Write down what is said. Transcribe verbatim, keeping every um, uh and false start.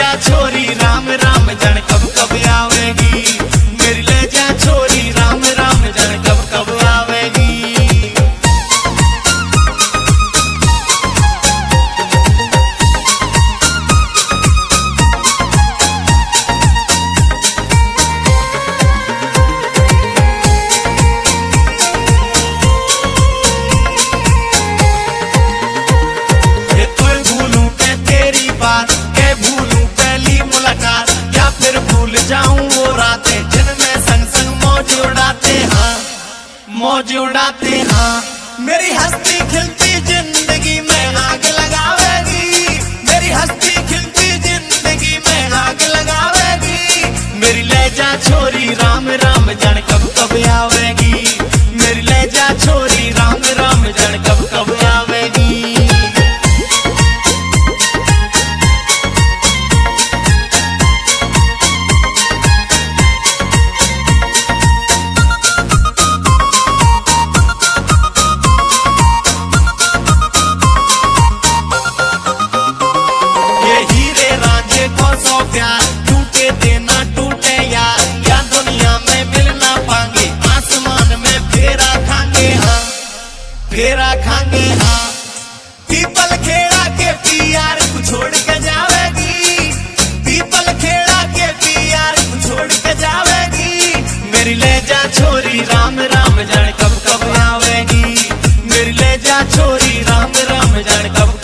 जा छोरी राम राम जन कब कब आवेगी। मेरी ले जा छोरी राम राम जन कब कब आवेगी। जाऊं वो रातें जिनमें संग संग मौज उड़ाते हाँ मौज उड़ाते हाँ। मेरी हस्ती खिलती जिंदगी में आग लगावेगी। मेरी हस्ती खिलती जिंदगी में आग लगावेगी। मेरी ले जा छोरी राम राम जन कब कब आवेगी। मेरी ले जा छोरी राम राम जन कब कब आवेगी। प्यार टूटे देना टूटे यार, या दुनिया में मिल ना पाएंगे। आसमान में फेरा खाएंगे हाँ फेरा खाएंगे हाँ। पीपल खेड़ा के पियार को छोड़ के जावेगी। पीपल खेड़ा के पियार को छोड़ के जावेगी। मेरी ले जा छोरी राम राम जाने कब कब आवेगी। मेरी ले जा छोरी राम राम जाने कब